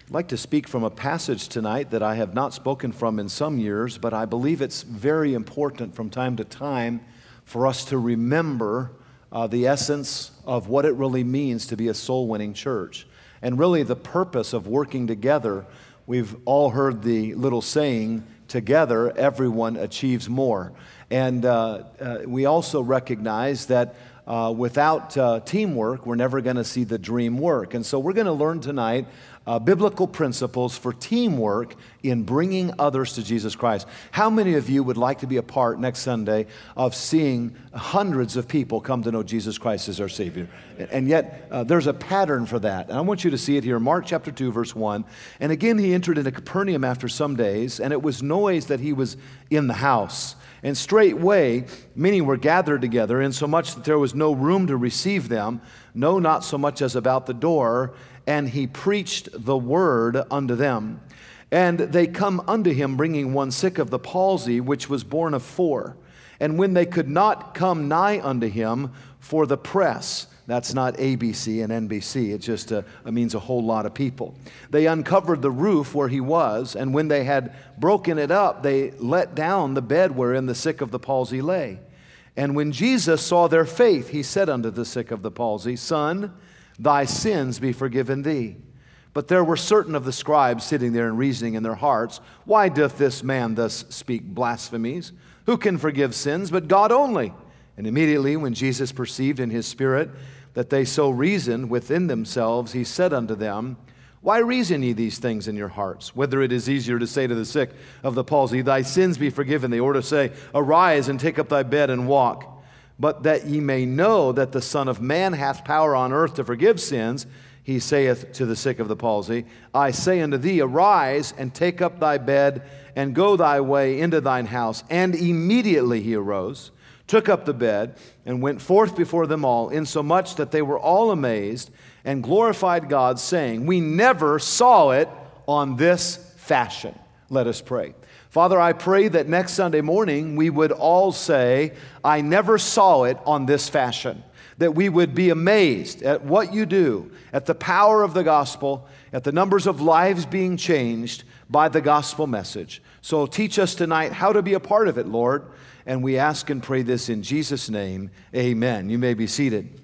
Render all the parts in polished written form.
I'd like to speak from a passage tonight that I have not spoken from in some years, but I believe it's very important from time to time for us to remember the essence of what it really means to be a soul-winning church. And really the purpose of working together. We've all heard the little saying, together everyone achieves more. And we also recognize that without teamwork, we're never going to see the dream work. And so we're going to learn tonight biblical principles for teamwork in bringing others to Jesus Christ. How many of you would like to be a part next Sunday of seeing hundreds of people come to know Jesus Christ as our Savior? And yet there's a pattern for that. And I want you to see it here, Mark chapter 2, verse 1. And again, he entered into Capernaum after some days, and it was noised that he was in the house. And straightway, many were gathered together, insomuch that there was no room to receive them, no, not so much as about the door. And he preached the word unto them. And they come unto him, bringing one sick of the palsy, which was born of 4. And when they could not come nigh unto him for the press, that's not ABC and NBC, it just it means a whole lot of people. They uncovered the roof where he was, and when they had broken it up, they let down the bed wherein the sick of the palsy lay. And when Jesus saw their faith, he said unto the sick of the palsy, Son, thy sins be forgiven thee. But there were certain of the scribes sitting there and reasoning in their hearts, Why doth this man thus speak blasphemies? Who can forgive sins but God only? And immediately when Jesus perceived in his spirit that they so reasoned within themselves, he said unto them, Why reason ye these things in your hearts? Whether it is easier to say to the sick of the palsy, Thy sins be forgiven thee, or to say, Arise and take up thy bed and walk. But that ye may know that the Son of Man hath power on earth to forgive sins, he saith to the sick of the palsy, I say unto thee, Arise and take up thy bed and go thy way into thine house. And immediately he arose, took up the bed, and went forth before them all, insomuch that they were all amazed and glorified God, saying, We never saw it on this fashion. Let us pray. Father, I pray that next Sunday morning we would all say, I never saw it on this fashion. That we would be amazed at what you do, at the power of the gospel, at the numbers of lives being changed by the gospel message. So teach us tonight how to be a part of it, Lord. And we ask and pray this in Jesus' name. Amen. You may be seated.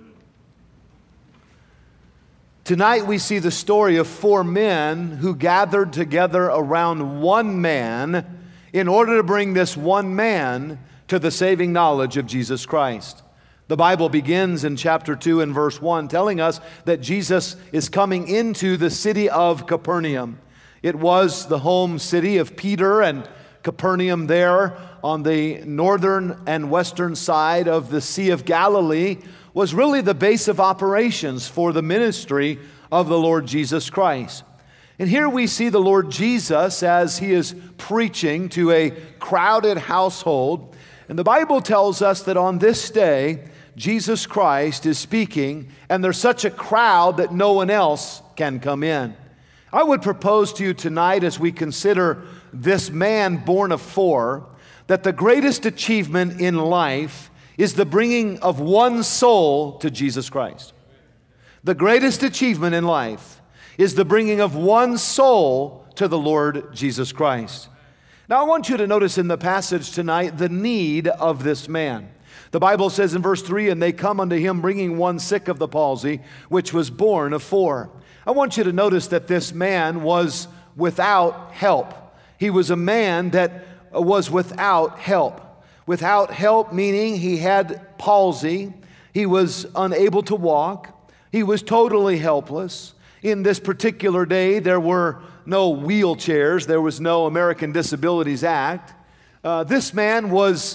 Tonight we see the story of 4 men who gathered together around one man in order to bring this one man to the saving knowledge of Jesus Christ. The Bible begins in chapter 2 and verse 1 telling us that Jesus is coming into the city of Capernaum. It was the home city of Peter, and Capernaum there on the northern and western side of the Sea of Galilee was really the base of operations for the ministry of the Lord Jesus Christ. And here we see the Lord Jesus as he is preaching to a crowded household. And the Bible tells us that on this day, Jesus Christ is speaking, and there's such a crowd that no one else can come in. I would propose to you tonight, as we consider this man born of 4, that the greatest achievement in life is the bringing of one soul to Jesus Christ. The greatest achievement in life is the bringing of one soul to the Lord Jesus Christ. Now I want you to notice in the passage tonight the need of this man. The Bible says in verse 3, And they come unto him bringing one sick of the palsy, which was born of 4. I want you to notice that this man was without help. He was a man that was without help. Without help meaning he had palsy, he was unable to walk, he was totally helpless. In this particular day, there were no wheelchairs, there was no American Disabilities Act. This man was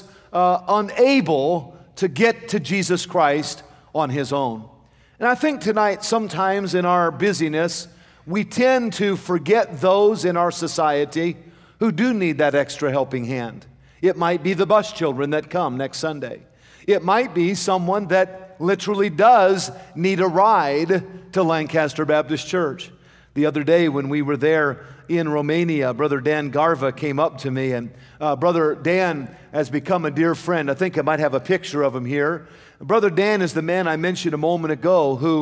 unable to get to Jesus Christ on his own. And I think tonight, sometimes in our busyness, we tend to forget those in our society who do need that extra helping hand. It might be the bus children that come next Sunday. It might be someone that literally does need a ride to Lancaster Baptist Church. The other day when we were there in Romania, Brother Dan Garva came up to me, and Brother Dan has become a dear friend. I think I might have a picture of him here. Brother Dan is the man I mentioned a moment ago who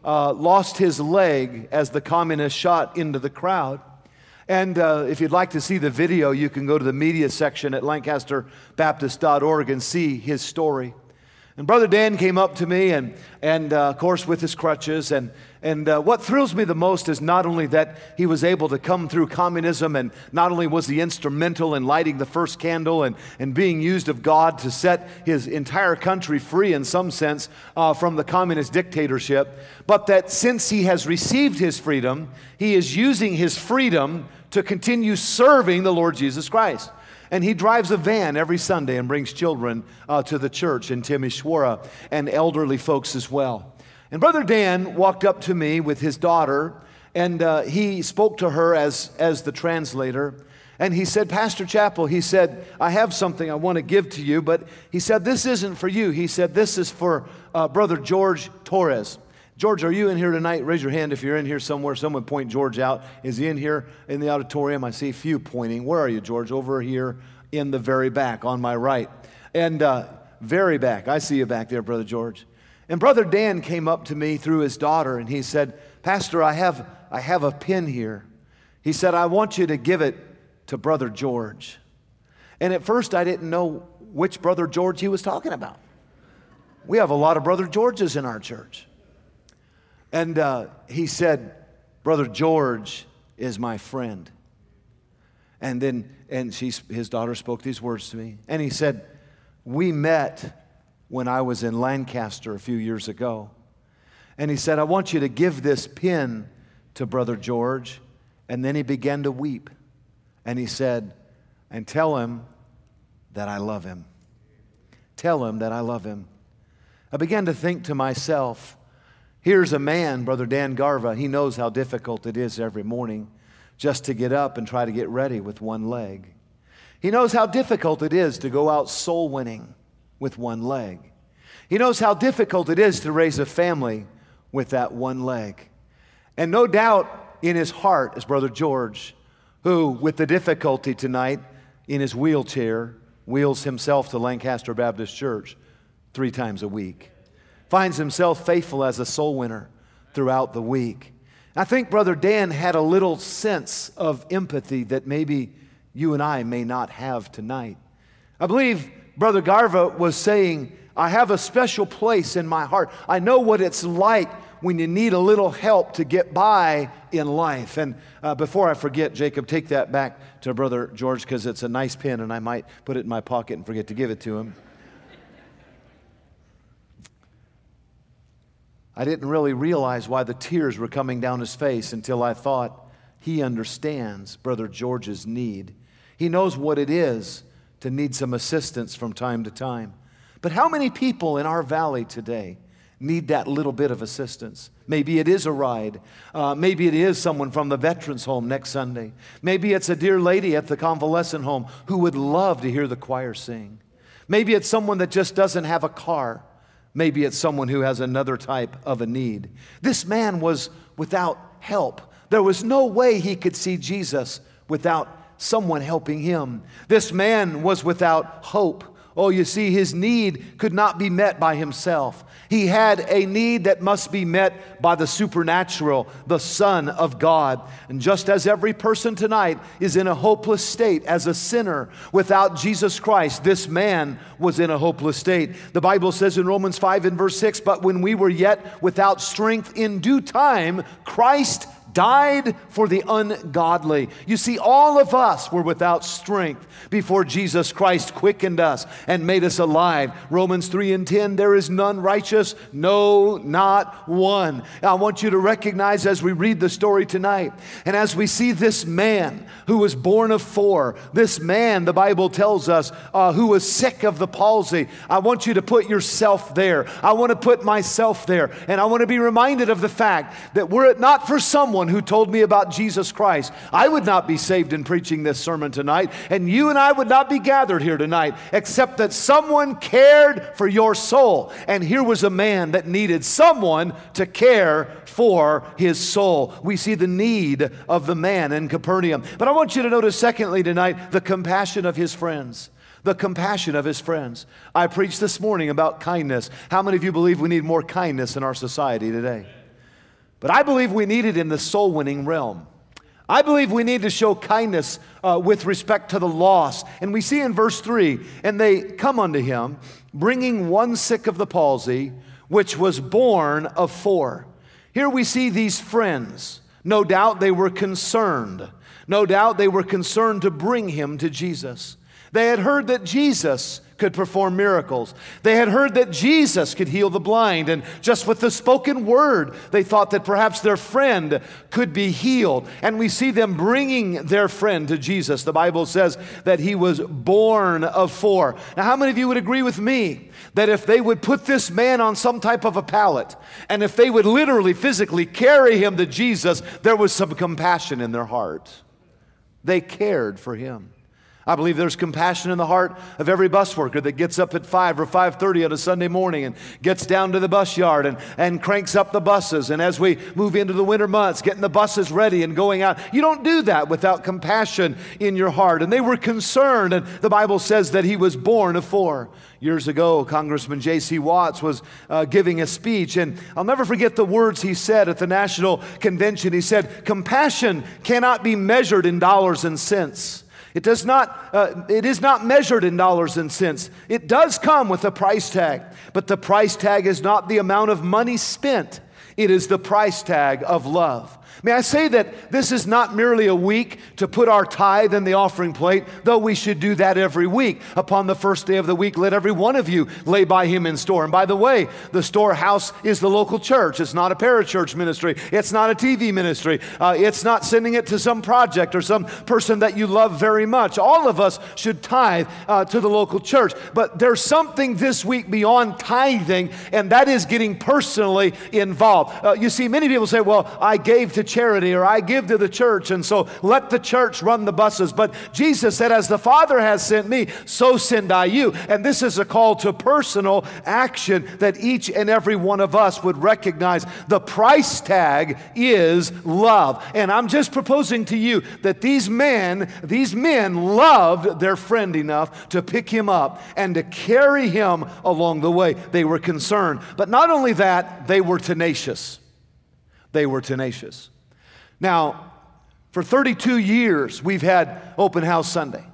lost his leg as the communists shot into the crowd. And if you'd like to see the video, you can go to the media section at lancasterbaptist.org and see his story. And Brother Dan came up to me, and of course with his crutches, and what thrills me the most is not only that he was able to come through communism, and not only was he instrumental in lighting the first candle and being used of God to set his entire country free in some sense from the communist dictatorship, but that since he has received his freedom, he is using his freedom to continue serving the Lord Jesus Christ. And he drives a van every Sunday and brings children to the church in Timisoara and elderly folks as well. And Brother Dan walked up to me with his daughter, and he spoke to her as the translator. And he said, Pastor Chappell, he said, I have something I want to give to you, but he said, this isn't for you. He said, this is for Brother George Torres. George, are you in here tonight? Raise your hand if you're in here somewhere. Someone point George out. Is he in here in the auditorium? I see a few pointing. Where are you, George? Over here in the very back on my right. And very back. I see you back there, Brother George. And Brother Dan came up to me through his daughter, and he said, Pastor, I have a pin here. He said, I want you to give it to Brother George. And at first I didn't know which Brother George he was talking about. We have a lot of Brother Georges in our church. And he said, Brother George is my friend. And then his daughter spoke these words to me. And he said, we met when I was in Lancaster a few years ago. And he said, I want you to give this pin to Brother George. And then he began to weep. And he said, and tell him that I love him. Tell him that I love him. I began to think to myself, here's a man, Brother Dan Garva, he knows how difficult it is every morning just to get up and try to get ready with one leg. He knows how difficult it is to go out soul winning with one leg. He knows how difficult it is to raise a family with that one leg. And no doubt in his heart is Brother George, who with the difficulty tonight in his wheelchair wheels himself to Lancaster Baptist Church 3 times a week. Finds himself faithful as a soul winner throughout the week. I think Brother Dan had a little sense of empathy that maybe you and I may not have tonight. I believe Brother Garva was saying, I have a special place in my heart. I know what it's like when you need a little help to get by in life. And before I forget, Jacob, take that back to Brother George because it's a nice pin and I might put it in my pocket and forget to give it to him. I didn't really realize why the tears were coming down his face until I thought he understands Brother George's need. He knows what it is to need some assistance from time to time. But how many people in our valley today need that little bit of assistance? Maybe it is a ride. Maybe it is someone from the veterans home next Sunday. Maybe it's a dear lady at the convalescent home who would love to hear the choir sing. Maybe it's someone that just doesn't have a car. Maybe it's someone who has another type of a need. This man was without help. There was no way he could see Jesus without someone helping him. This man was without hope. Oh, you see, his need could not be met by himself. He had a need that must be met by the supernatural, the Son of God. And just as every person tonight is in a hopeless state as a sinner without Jesus Christ, this man was in a hopeless state. The Bible says in Romans 5 and verse 6, but when we were yet without strength, in due time, Christ died for the ungodly. You see, all of us were without strength before Jesus Christ quickened us and made us alive. Romans 3 and 10, there is none righteous, no, not one. I want you to recognize as we read the story tonight, and as we see this man who was born of 4, this man, the Bible tells us, who was sick of the palsy. I want you to put yourself there. I want to put myself there. And I want to be reminded of the fact that were it not for someone who told me about Jesus Christ, I would not be saved in preaching this sermon tonight, and you and I would not be gathered here tonight, except that someone cared for your soul. And here was a man that needed someone to care for his soul. We see the need of the man in Capernaum. But I want you to notice, secondly, tonight, the compassion of his friends. The compassion of his friends. I preached this morning about kindness. How many of you believe we need more kindness in our society today? But I believe we need it in the soul-winning realm. I believe we need to show kindness with respect to the lost. And we see in verse 3, and they come unto him, bringing one sick of the palsy, which was born of 4. Here we see these friends. No doubt they were concerned. No doubt they were concerned to bring him to Jesus. They had heard that Jesus could perform miracles. They had heard that Jesus could heal the blind, and just with the spoken word, they thought that perhaps their friend could be healed. And we see them bringing their friend to Jesus. The Bible says that he was born of 4. Now, how many of you would agree with me that if they would put this man on some type of a pallet, and if they would literally, physically carry him to Jesus, there was some compassion in their heart? They cared for him. I believe there's compassion in the heart of every bus worker that gets up at 5 or 5:30 on a Sunday morning and gets down to the bus yard and cranks up the buses. And as we move into the winter months, getting the buses ready and going out, you don't do that without compassion in your heart. And they were concerned, and the Bible says that he was born of 4. Years ago, Congressman J.C. Watts was giving a speech, and I'll never forget the words he said at the National Convention. He said, "Compassion cannot be measured in dollars and cents. It is not measured in dollars and cents. It does come with a price tag, but the price tag is not the amount of money spent. It is the price tag of love." May I say that this is not merely a week to put our tithe in the offering plate, though we should do that every week. Upon the first day of the week, let every one of you lay by him in store. And by the way, the storehouse is the local church. It's not a parachurch ministry. It's not a TV ministry. It's not sending it to some project or some person that you love very much. All of us should tithe to the local church. But there's something this week beyond tithing, and that is getting personally involved. You see, many people say, well, I gave to charity, or I give to the church, and so let the church run the buses. But Jesus said, as the Father has sent me, so send I you. And this is a call to personal action that each and every one of us would recognize. The price tag is love. And I'm just proposing to you that these men loved their friend enough to pick him up and to carry him along the way. They were concerned. But not only that, they were tenacious. They were tenacious. Now, for 32 years, we've had Open House Sunday.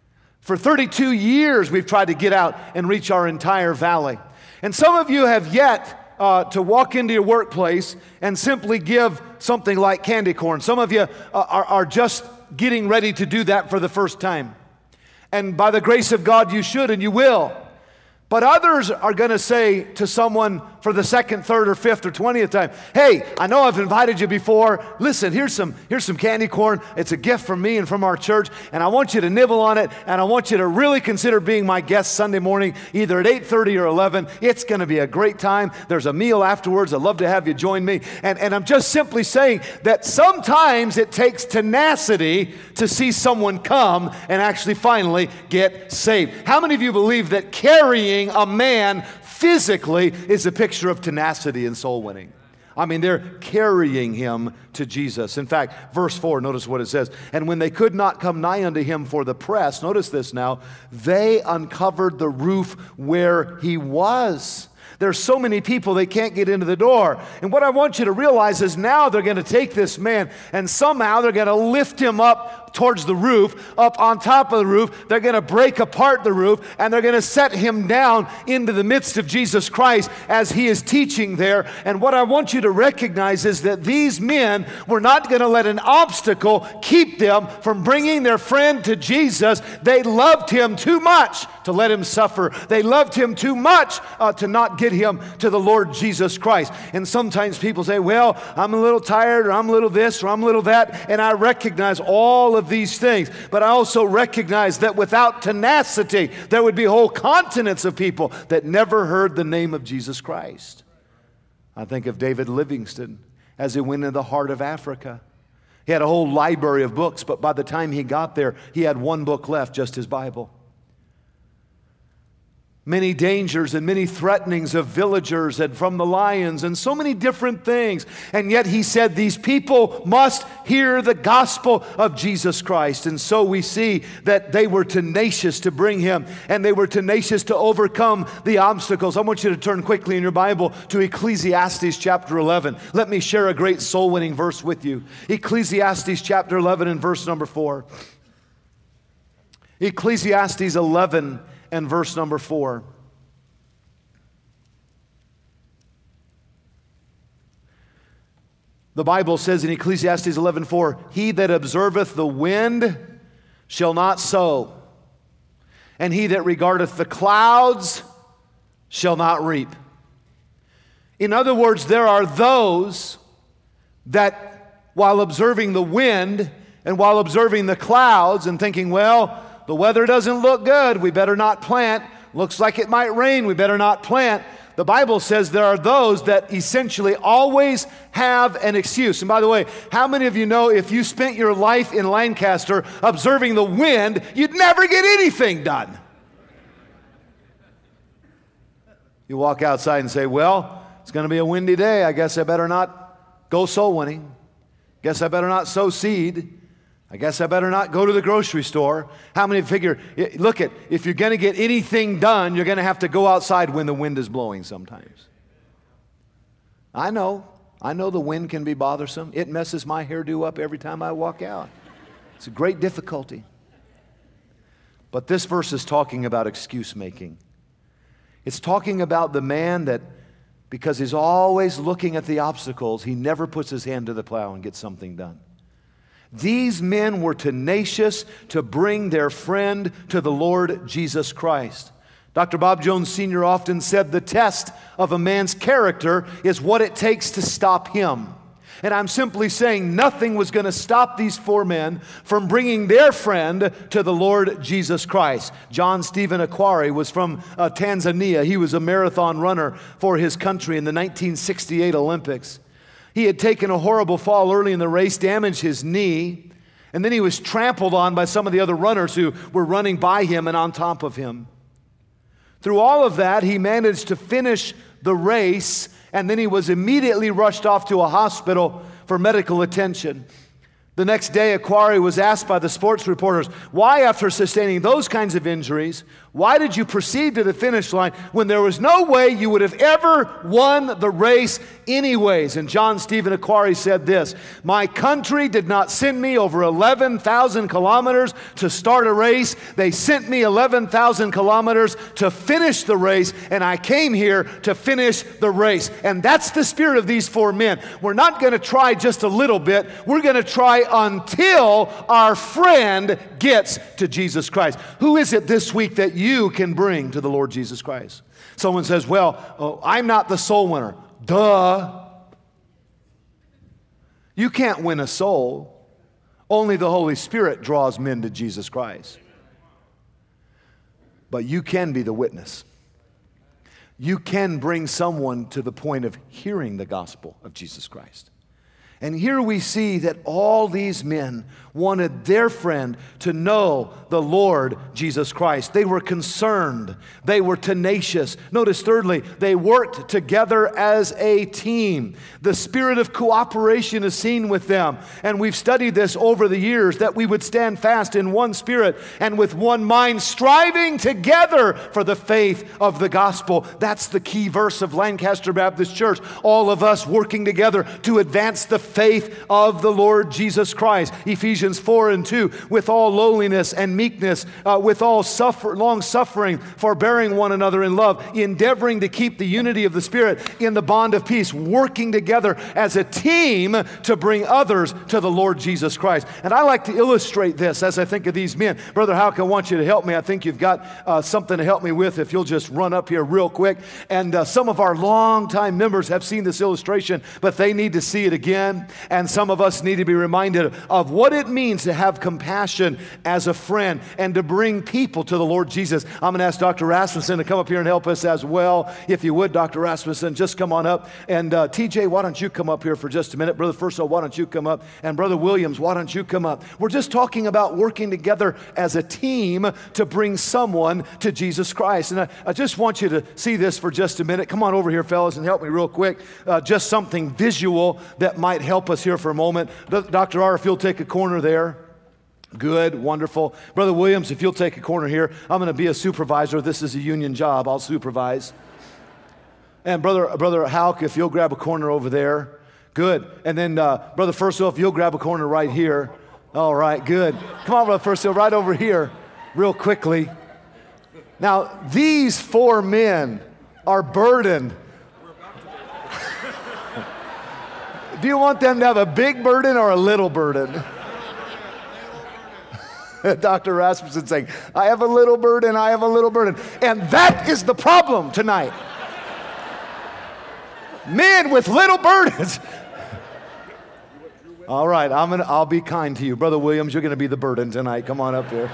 For 32 years, we've tried to get out and reach our entire valley. And some of you have yet to walk into your workplace and simply give something like candy corn. Some of you are just getting ready to do that for the first time. And by the grace of God, you should and you will. But others are going to say to someone for the second, third, or fifth, or 20th time, hey, I know I've invited you before. Listen, here's some candy corn. It's a gift from me and from our church, and I want you to nibble on it, and I want you to really consider being my guest Sunday morning, either at 8:30 or 11. It's going to be a great time. There's a meal afterwards. I'd love to have you join me. And I'm just simply saying that sometimes it takes tenacity to see someone come and actually finally get saved. How many of you believe that carrying a man physically is a picture of tenacity and soul winning? I mean, they're carrying him to Jesus. In fact, verse 4, notice what it says. And when they could not come nigh unto him for the press, notice this now, they uncovered the roof where he was. There's so many people, they can't get into the door. And what I want you to realize is now they're going to take this man and somehow they're going to lift him up towards the roof, up on top of the roof. They're going to break apart the roof and they're going to set him down into the midst of Jesus Christ as he is teaching there. And what I want you to recognize is that these men were not going to let an obstacle keep them from bringing their friend to Jesus. They loved him too much to let him suffer. They loved him too much to not get him to the Lord Jesus Christ. And sometimes people say, well, I'm a little tired, or I'm a little this, or I'm a little that, and I recognize all of these things. But I also recognize that without tenacity, there would be whole continents of people that never heard the name of Jesus Christ. I think of David Livingstone as he went into the heart of Africa. He had a whole library of books, but by the time he got there, he had one book left, just his Bible. many dangers and many threatenings of villagers and from the lions and so many different things. And yet he said these people must hear the gospel of Jesus Christ. And so we see that they were tenacious to bring him, and they were tenacious to overcome the obstacles. I want you to turn quickly in your Bible to Ecclesiastes chapter 11. Let me share a great soul-winning verse with you. Ecclesiastes chapter 11 and verse number 4. Ecclesiastes 11 and verse number 4. The Bible says in Ecclesiastes 11:4, "He that observeth the wind shall not sow, and he that regardeth the clouds shall not reap." In other words, there are those that while observing the wind and while observing the clouds and thinking, well, the weather doesn't look good, we better not plant. Looks like it might rain, we better not plant. The Bible says there are those that essentially always have an excuse. And by the way, how many of you know if you spent your life in Lancaster observing the wind, you'd never get anything done? You walk outside and say, well, it's going to be a windy day. I guess I better not go soul winning. Guess I better not sow seed. I guess I better not go to the grocery store. How many figure, look at, if you're going to get anything done, you're going to have to go outside when the wind is blowing sometimes. I know the wind can be bothersome. It messes my hairdo up every time I walk out. It's a great difficulty. But this verse is talking about excuse making. It's talking about the man that, because he's always looking at the obstacles, he never puts his hand to the plow and gets something done. These men were tenacious to bring their friend to the Lord Jesus Christ. Dr. Bob Jones Sr. often said the test of a man's character is what it takes to stop him. And I'm simply saying nothing was going to stop these four men from bringing their friend to the Lord Jesus Christ. John Stephen Akhwari was from Tanzania. He was a marathon runner for his country in the 1968 Olympics. He had taken a horrible fall early in the race, damaged his knee, and then he was trampled on by some of the other runners who were running by him and on top of him. Through all of that, he managed to finish the race, and then he was immediately rushed off to a hospital for medical attention. The next day, Akhwari was asked by the sports reporters, why, after sustaining those kinds of injuries, why did you proceed to the finish line when there was no way you would have ever won the race anyways? And John Stephen Akhwari said this, my country did not send me over 11,000 kilometers to start a race. They sent me 11,000 kilometers to finish the race, and I came here to finish the race. And that's the spirit of these four men. We're not going to try just a little bit. We're going to try until our friend gets to Jesus Christ. Who is it this week that you can bring to the Lord Jesus Christ? Someone says, well, I'm not the soul winner. Duh. You can't win a soul. Only the Holy Spirit draws men to Jesus Christ. But you can be the witness. You can bring someone to the point of hearing the gospel of Jesus Christ. And here we see that all these men wanted their friend to know the Lord Jesus Christ. They were concerned. They were tenacious. Notice thirdly, they worked together as a team. The spirit of cooperation is seen with them. And we've studied this over the years, that we would stand fast in one spirit and with one mind, striving together for the faith of the gospel. That's the key verse of Lancaster Baptist Church. All of us working together to advance the faith of the Lord Jesus Christ. Ephesians 4:2, with all lowliness and meekness, with all long suffering, forbearing one another in love, endeavoring to keep the unity of the Spirit in the bond of peace, working together as a team to bring others to the Lord Jesus Christ. And I like to illustrate this as I think of these men. Brother Houck, I want you to help me. I think you've got something to help me with if you'll just run up here real quick. And some of our longtime members have seen this illustration, but they need to see it again. can. And some of us need to be reminded of what it means to have compassion as a friend and to bring people to the Lord Jesus. I'm going to ask Dr. Rasmussen to come up here and help us as well. If you would, Dr. Rasmussen, just come on up. And TJ, why don't you come up here for just a minute? Brother Furso, why don't you come up? And Brother Williams, why don't you come up? We're just talking about working together as a team to bring someone to Jesus Christ. And I just want you to see this for just a minute. Come on over here, fellas, and help me real quick. Just something visual that might help us here for a moment. Dr. R, if you'll take a corner there. Good, wonderful. Brother Williams, if you'll take a corner here. I'm going to be a supervisor. This is a union job. I'll supervise. And Brother Hauk, if you'll grab a corner over there. Good. And then Brother Furso, if you'll grab a corner right here. All right, good. Come on, Brother Furso, right over here real quickly. Now, these 4 men are burdened. Do you want them to have a big burden or a little burden? Dr. Rasmussen saying, I have a little burden, I have a little burden. And that is the problem tonight. Men with little burdens. All right, I'll be kind to you. Brother Williams, you're going to be the burden tonight. Come on up here.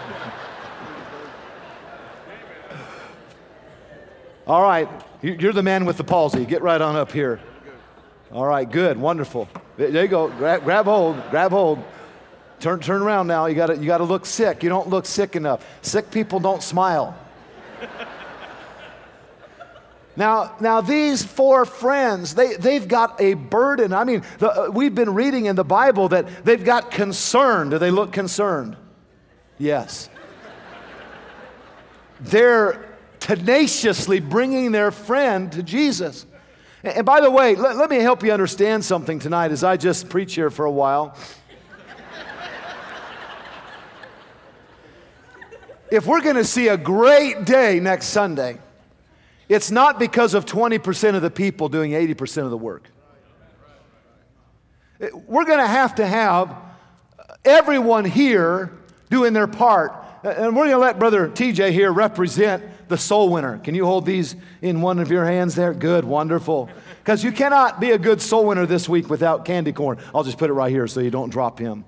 All right, you're the man with the palsy. Get right on up here. All right, good, wonderful. There you go. Grab hold. Turn around now. You got to look sick. You don't look sick enough. Sick people don't smile. Now these 4 friends, they've got a burden. I mean, we've been reading in the Bible that they've got concern. Do they look concerned? Yes. They're tenaciously bringing their friend to Jesus. And by the way, let me help you understand something tonight as I just preach here for a while. If we're going to see a great day next Sunday, it's not because of 20% of the people doing 80% of the work. We're going to have everyone here doing their part. And we're going to let Brother TJ here represent the soul winner. Can you hold these in one of your hands there? Good, wonderful. Because you cannot be a good soul winner this week without candy corn. I'll just put it right here so you don't drop him.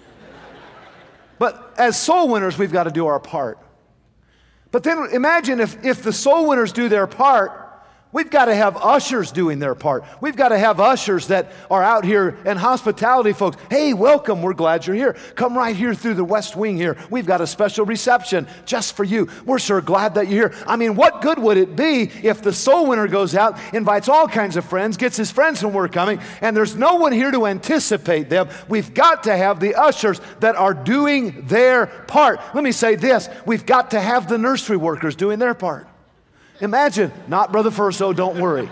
But as soul winners, we've got to do our part. But then imagine if the soul winners do their part, we've got to have ushers doing their part. We've got to have ushers that are out here and hospitality folks. Hey, welcome. We're glad you're here. Come right here through the west wing here. We've got a special reception just for you. We're sure glad that you're here. I mean, what good would it be if the soul winner goes out, invites all kinds of friends, gets his friends when we're coming, and there's no one here to anticipate them? We've got to have the ushers that are doing their part. Let me say this. We've got to have the nursery workers doing their part. Imagine, not Brother Furso, don't worry.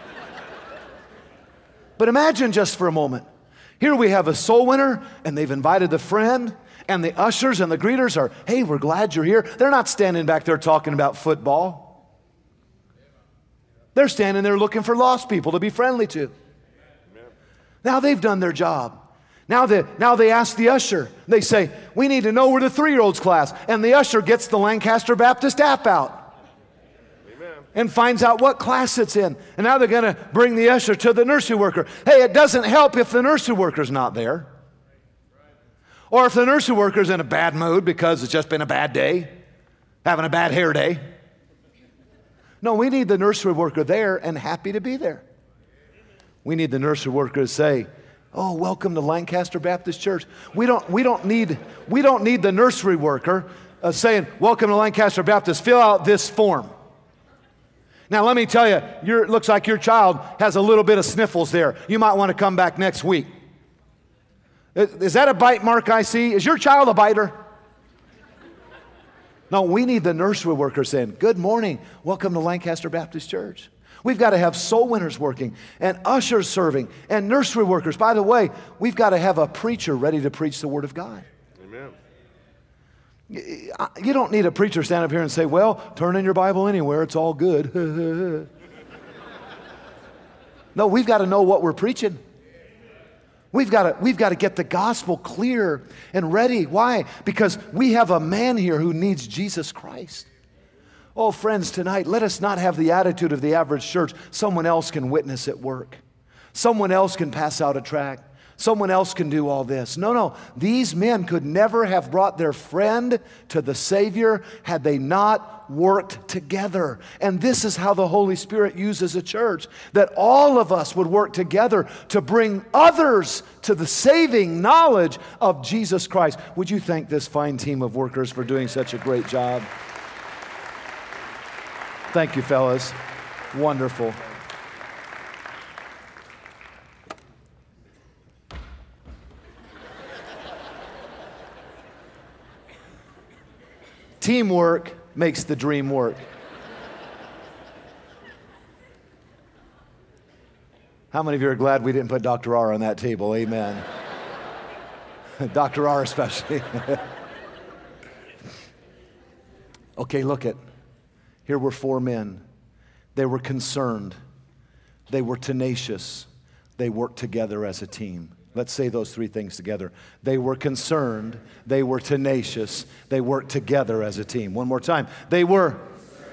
But imagine just for a moment. Here we have a soul winner, and they've invited the friend, and the ushers and the greeters are, hey, we're glad you're here. They're not standing back there talking about football. They're standing there looking for lost people to be friendly to. Now they've done their job. Now they ask the usher. They say, we need to know where the 3-year-olds class. And the usher gets the Lancaster Baptist app out and finds out what class it's in. And now they're going to bring the usher to the nursery worker. Hey, it doesn't help if the nursery worker's not there. Or if the nursery worker's in a bad mood because it's just been a bad day, having a bad hair day. No, we need the nursery worker there and happy to be there. We need the nursery worker to say, oh, welcome to Lancaster Baptist Church. We don't need the nursery worker saying, welcome to Lancaster Baptist, fill out this form. Now, let me tell you, it looks like your child has a little bit of sniffles there. You might want to come back next week. Is that a bite mark I see? Is your child a biter? No, we need the nursery worker saying, good morning, welcome to Lancaster Baptist Church. We've got to have soul winners working and ushers serving and nursery workers. By the way, we've got to have a preacher ready to preach the Word of God. Amen. You don't need a preacher stand up here and say, well, turn in your Bible anywhere, it's all good. No, we've got to know what we're preaching. We've got to get the gospel clear and ready. Why? Because we have a man here who needs Jesus Christ. Oh, friends, tonight, let us not have the attitude of the average church. Someone else can witness at work. Someone else can pass out a tract. Someone else can do all this. No. These men could never have brought their friend to the Savior had they not worked together. And this is how the Holy Spirit uses a church, that all of us would work together to bring others to the saving knowledge of Jesus Christ. Would you thank this fine team of workers for doing such a great job? Thank you, fellas. Wonderful. Teamwork makes the dream work. How many of you are glad we didn't put Dr. R on that table? Amen. Dr. R especially. Okay, look at. Here were 4 men. They were concerned. They were tenacious. They worked together as a team. Let's say those 3 things together. They were concerned. They were tenacious. They worked together as a team. One more time. They worked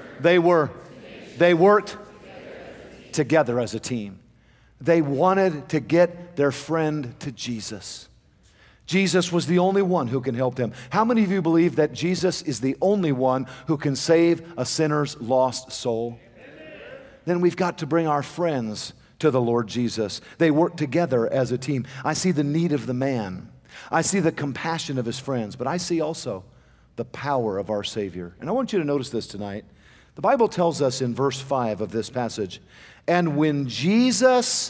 together as a team. They wanted to get their friend to Jesus. Jesus was the only one who can help them. How many of you believe that Jesus is the only one who can save a sinner's lost soul? Then we've got to bring our friends to the Lord Jesus. They work together as a team. I see the need of the man. I see the compassion of his friends, but I see also the power of our Savior. And I want you to notice this tonight. The Bible tells us in verse 5 of this passage, and when Jesus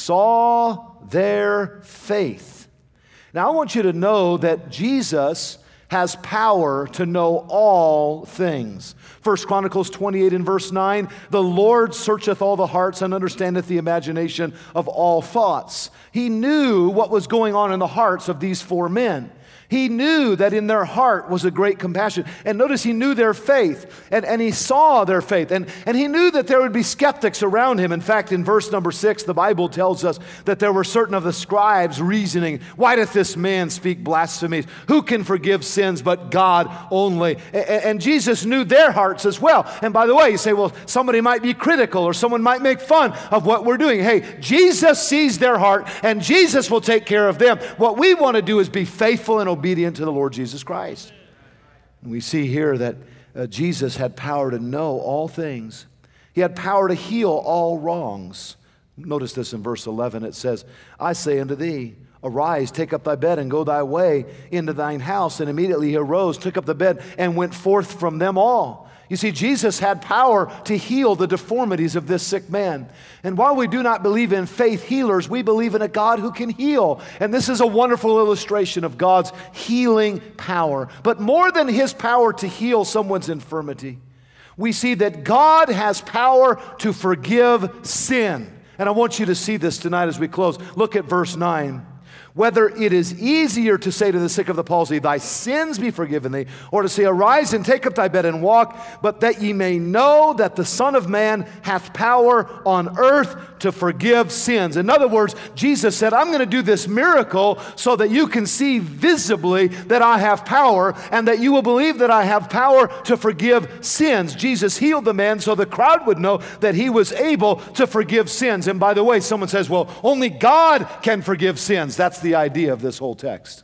saw their faith. Now I want you to know that Jesus has power to know all things. 1 Chronicles 28 and verse 9, the Lord searcheth all the hearts and understandeth the imagination of all thoughts. He knew what was going on in the hearts of these 4 men. He knew that in their heart was a great compassion. And notice he knew their faith, and he saw their faith. And he knew that there would be skeptics around him. In fact, in verse number 6, the Bible tells us that there were certain of the scribes reasoning, why doth this man speak blasphemies? Who can forgive sins but God only? And Jesus knew their hearts as well. And by the way, you say, well, somebody might be critical or someone might make fun of what we're doing. Hey, Jesus sees their heart and Jesus will take care of them. What we want to do is be faithful and obedient to the Lord Jesus Christ. And we see here that Jesus had power to know all things. He had power to heal all wrongs. Notice this in verse 11. It says, I say unto thee, arise, take up thy bed, and go thy way into thine house. And immediately he arose, took up the bed, and went forth from them all. You see, Jesus had power to heal the deformities of this sick man. And while we do not believe in faith healers, we believe in a God who can heal. And this is a wonderful illustration of God's healing power. But more than his power to heal someone's infirmity, we see that God has power to forgive sin. And I want you to see this tonight as we close. Look at verse 9. Whether it is easier to say to the sick of the palsy, thy sins be forgiven thee, or to say, arise and take up thy bed and walk, but that ye may know that the Son of Man hath power on earth to forgive sins. In other words, Jesus said, I'm going to do this miracle so that you can see visibly that I have power and that you will believe that I have power to forgive sins. Jesus healed the man so the crowd would know that he was able to forgive sins. And by the way, someone says, well, only God can forgive sins. That's the idea of this whole text.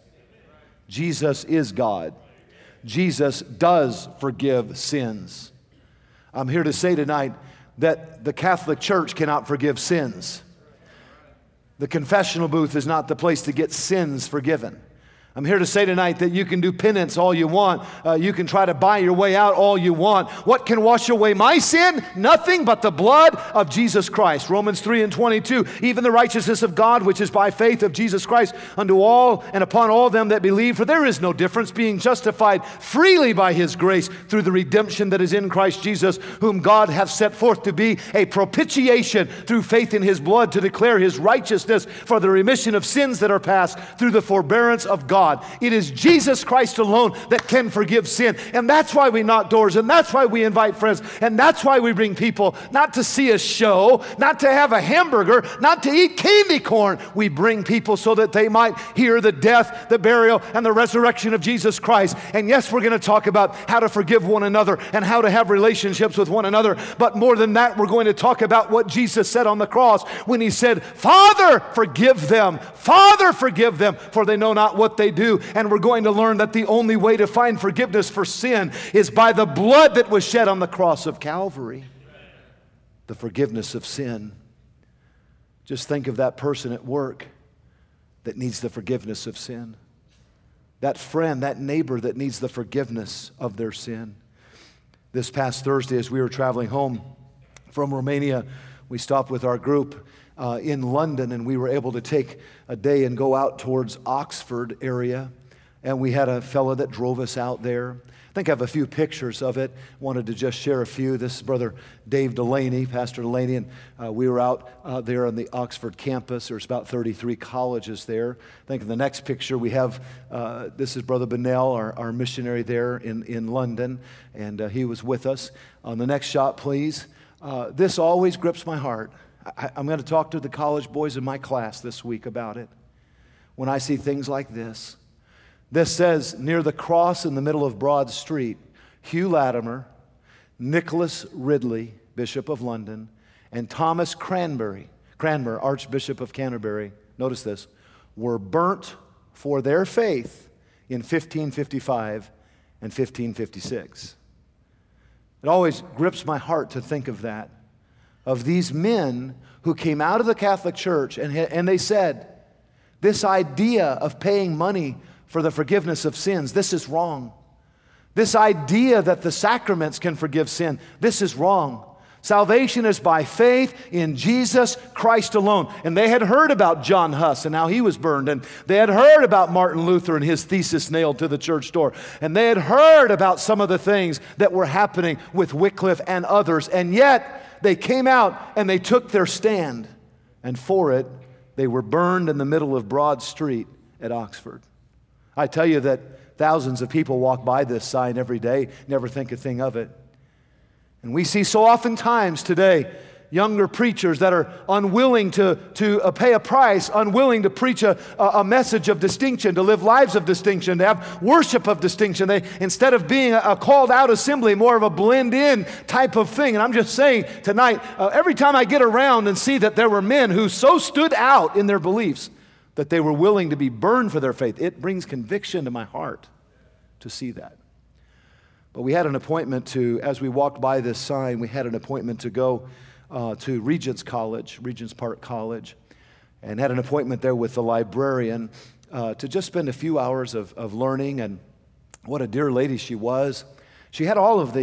Jesus is God. Jesus does forgive sins. I'm here to say tonight that the Catholic Church cannot forgive sins. The confessional booth is not the place to get sins forgiven. I'm here to say tonight that you can do penance all you want. You can try to buy your way out all you want. What can wash away my sin? Nothing but the blood of Jesus Christ. Romans 3 and 22. Even the righteousness of God, which is by faith of Jesus Christ, unto all and upon all them that believe. For there is no difference, being justified freely by his grace through the redemption that is in Christ Jesus, whom God hath set forth to be a propitiation through faith in his blood, to declare his righteousness for the remission of sins that are past, through the forbearance of God. God. It is Jesus Christ alone that can forgive sin. And that's why we knock doors, and that's why we invite friends, and that's why we bring people not to see a show, not to have a hamburger, not to eat candy corn. We bring people so that they might hear the death, the burial, and the resurrection of Jesus Christ. And yes, we're going to talk about how to forgive one another and how to have relationships with one another. But more than that, we're going to talk about what Jesus said on the cross when he said, Father, forgive them. Father, forgive them, for they know not what they do. And we're going to learn that the only way to find forgiveness for sin is by the blood that was shed on the cross of Calvary. The forgiveness of sin. Just think of that person at work that needs the forgiveness of sin. That friend, that neighbor that needs the forgiveness of their sin. This past Thursday, as we were traveling home from Romania, we stopped with our group in London, and we were able to take a day and go out towards Oxford area. And we had a fellow that drove us out there. I think I have a few pictures of it. Wanted to just share a few. This is Brother Dave Delaney, Pastor Delaney, and we were out there on the Oxford campus. There's about 33 colleges there. I think in the next picture we have, this is Brother Bennell, our missionary there in London, and he was with us. On the next shot, please. This always grips my heart. I'm going to talk to the college boys in my class this week about it. When I see things like this. This says, near the cross in the middle of Broad Street, Hugh Latimer, Nicholas Ridley, Bishop of London, and Thomas Cranmer, Archbishop of Canterbury, notice this, were burnt for their faith in 1555 and 1556. It always grips my heart to think of that, of these men who came out of the Catholic Church and they said, this idea of paying money for the forgiveness of sins, this is wrong. This idea that the sacraments can forgive sin, this is wrong. Salvation is by faith in Jesus Christ alone. And they had heard about John Huss and how he was burned. And they had heard about Martin Luther and his thesis nailed to the church door. And they had heard about some of the things that were happening with Wycliffe and others. And yet, they came out and they took their stand. And for it, they were burned in the middle of Broad Street at Oxford. I tell you that thousands of people walk by this sign every day, never think a thing of it. And we see so oftentimes today younger preachers that are unwilling to pay a price, unwilling to preach a message of distinction, to live lives of distinction, to have worship of distinction. They, instead of being a called out assembly, more of a blend in type of thing. And I'm just saying tonight, every time I get around and see that there were men who so stood out in their beliefs that they were willing to be burned for their faith, it brings conviction to my heart to see that. But we had an appointment as we walked by this sign, we had an appointment to go to Regents Park College, and had an appointment there with the librarian to just spend a few hours of learning. And what a dear lady she was. She had all of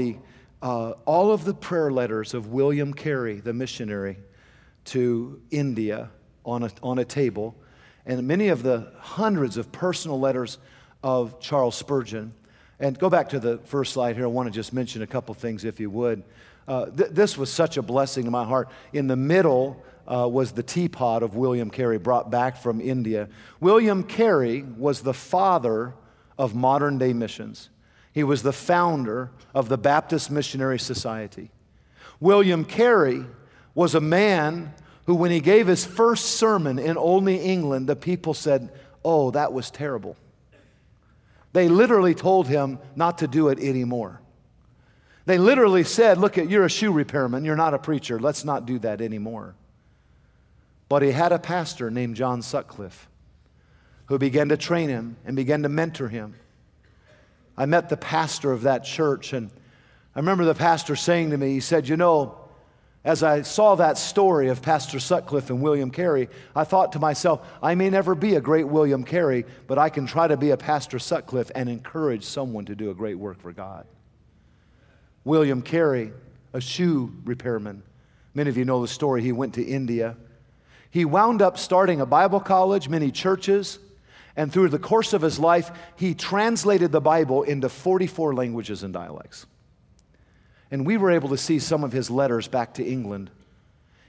the prayer letters of William Carey, the missionary to India, on a table, and many of the hundreds of personal letters of Charles Spurgeon. And go back to the first slide here. I want to just mention a couple things, if you would. This was such a blessing to my heart. In the middle was the teapot of William Carey, brought back from India. William Carey was the father of modern-day missions. He was the founder of the Baptist Missionary Society. William Carey was a man who, when he gave his first sermon in Olney, England, the people said, "Oh, that was terrible." They literally told him not to do it anymore. They literally said, "Look, you're a shoe repairman, you're not a preacher, let's not do that anymore." But he had a pastor named John Sutcliffe who began to train him and began to mentor him. I met the pastor of that church, and I remember the pastor saying to me, he said, "You know, as I saw that story of Pastor Sutcliffe and William Carey, I thought to myself, I may never be a great William Carey, but I can try to be a Pastor Sutcliffe and encourage someone to do a great work for God." William Carey, a shoe repairman. Many of you know the story. He went to India. He wound up starting a Bible college, many churches, and through the course of his life, he translated the Bible into 44 languages and dialects. And we were able to see some of his letters back to England.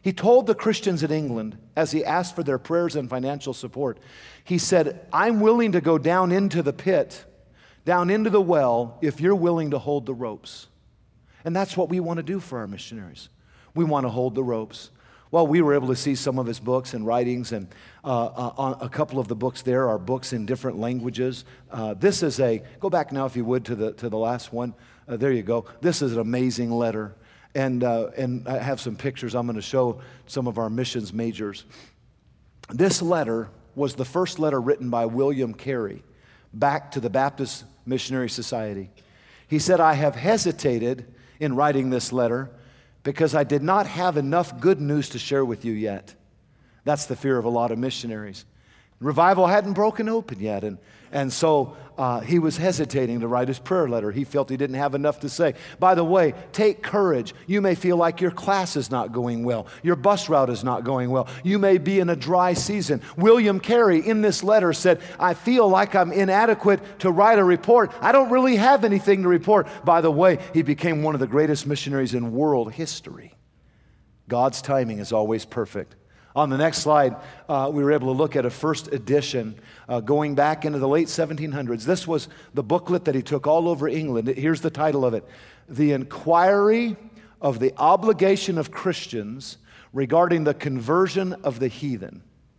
He told the Christians in England, as he asked for their prayers and financial support, he said, I'm willing to go down into the pit, down into the well, if you're willing to hold the ropes. And that's what we want to do for our missionaries. We want to hold the ropes. Well, we were able to see some of his books and writings, and on a couple of the books there are books in different languages. This is go back now if you would to the last one. There you go. This is an amazing letter. And I have some pictures I'm going to show some of our missions majors. This letter was the first letter written by William Carey back to the Baptist Missionary Society. He said, I have hesitated in writing this letter because I did not have enough good news to share with you yet. That's the fear of a lot of missionaries. Revival hadn't broken open yet, and so he was hesitating to write his prayer letter. He felt he didn't have enough to say. By the way, take courage. You may feel like your class is not going well. Your bus route is not going well. You may be in a dry season. William Carey in this letter said, I feel like I'm inadequate to write a report. I don't really have anything to report. By the way, he became one of the greatest missionaries in world history. God's timing is always perfect. On the next slide, we were able to look at a first edition going back into the late 1700s. This was the booklet that he took all over England. Here's the title of it: The Inquiry of the Obligation of Christians Regarding the Conversion of the Heathen.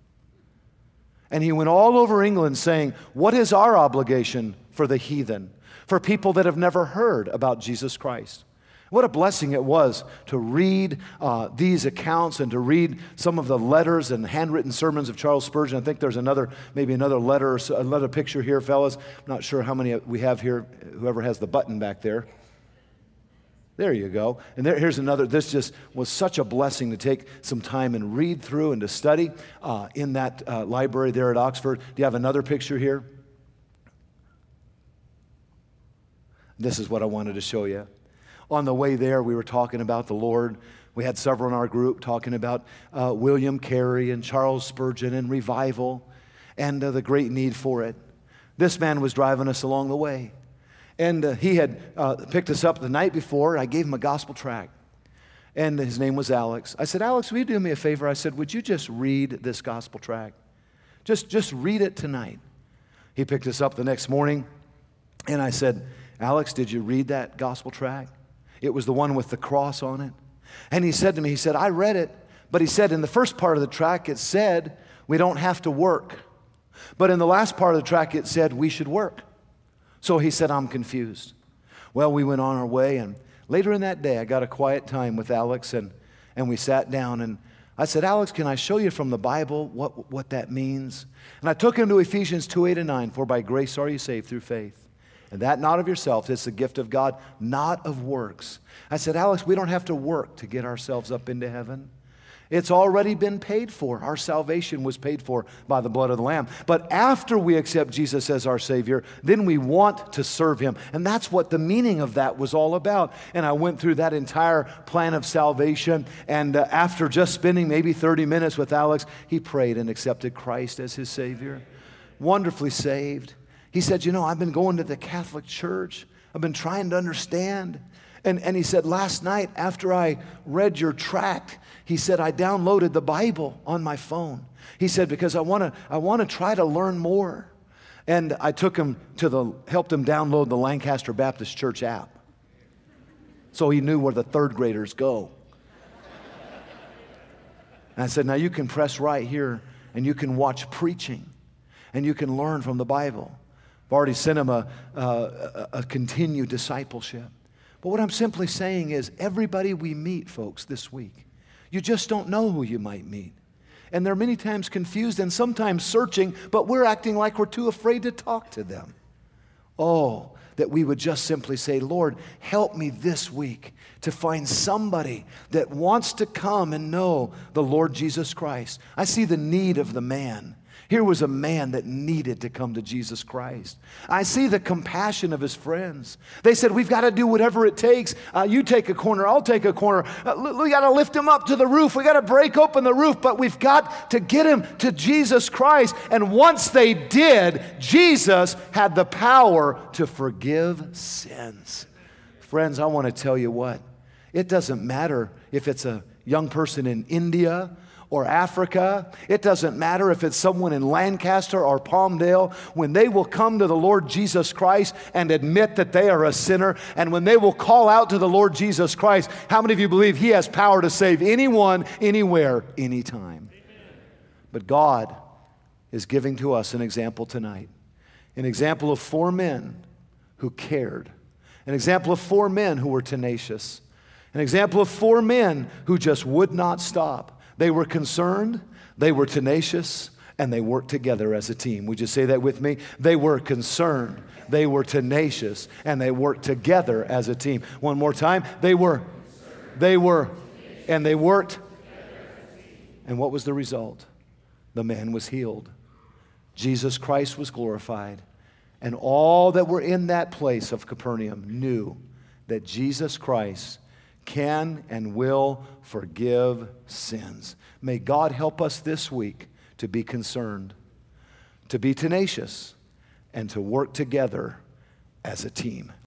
And he went all over England saying, what is our obligation for the heathen, for people that have never heard about Jesus Christ? What a blessing it was to read these accounts and to read some of the letters and handwritten sermons of Charles Spurgeon. I think there's maybe another letter or another picture here, fellas. I'm not sure how many we have here, whoever has the button back there. There you go. And here's another. This just was such a blessing to take some time and read through and to study in that library there at Oxford. Do you have another picture here? This is what I wanted to show you. On the way there, we were talking about the Lord. We had several in our group talking about William Carey and Charles Spurgeon and revival and the great need for it. This man was driving us along the way. And he had picked us up the night before. I gave him a gospel tract. And his name was Alex. I said, Alex, will you do me a favor? I said, would you just read this gospel tract? Just read it tonight. He picked us up the next morning. And I said, Alex, did you read that gospel tract? It was the one with the cross on it. And he said to me, I read it, but he said in the first part of the tract it said we don't have to work. But in the last part of the tract it said we should work. So he said, I'm confused. Well, we went on our way, and later in that day I got a quiet time with Alex, and we sat down, and I said, Alex, can I show you from the Bible what that means? And I took him to Ephesians 2:8-9, for by grace are you saved through faith. And that not of yourself, it's the gift of God, not of works. I said, Alex, we don't have to work to get ourselves up into heaven. It's already been paid for. Our salvation was paid for by the blood of the Lamb. But after we accept Jesus as our Savior, then we want to serve Him. And that's what the meaning of that was all about. And I went through that entire plan of salvation. And after just spending maybe 30 minutes with Alex, he prayed and accepted Christ as his Savior. Wonderfully saved. He said, I've been going to the Catholic Church. I've been trying to understand. And he said, last night after I read your tract, he said, I downloaded the Bible on my phone. He said, because I want to try to learn more. And I took him helped him download the Lancaster Baptist Church app. So he knew where the third graders go. And I said, now you can press right here and you can watch preaching and you can learn from the Bible. I've already sent him a continued discipleship. But what I'm simply saying is everybody we meet, folks, this week, you just don't know who you might meet. And they're many times confused and sometimes searching, but we're acting like we're too afraid to talk to them. Oh, that we would just simply say, Lord, help me this week to find somebody that wants to come and know the Lord Jesus Christ. I see the need of the man. Here was a man that needed to come to Jesus Christ. I see the compassion of his friends. They said, we've got to do whatever it takes. You take a corner, I'll take a corner. We got to lift him up to the roof. We got to break open the roof, but we've got to get him to Jesus Christ. And once they did, Jesus had the power to forgive sins. Friends, I want to tell you what. It doesn't matter if it's a young person in India or Africa. It doesn't matter if it's someone in Lancaster or Palmdale. When they will come to the Lord Jesus Christ and admit that they are a sinner, and when they will call out to the Lord Jesus Christ, how many of you believe He has power to save anyone, anywhere, anytime? But God is giving to us an example tonight. An example of 4 men who cared. An example of 4 men who were tenacious. An example of 4 men who just would not stop. They were concerned, they were tenacious, and they worked together as a team. Would you say that with me? They were concerned, they were tenacious, and they worked together as a team. One more time. They worked. And what was the result? The man was healed. Jesus Christ was glorified. And all that were in that place of Capernaum knew that Jesus Christ can and will forgive sins. May God help us this week to be concerned, to be tenacious, and to work together as a team.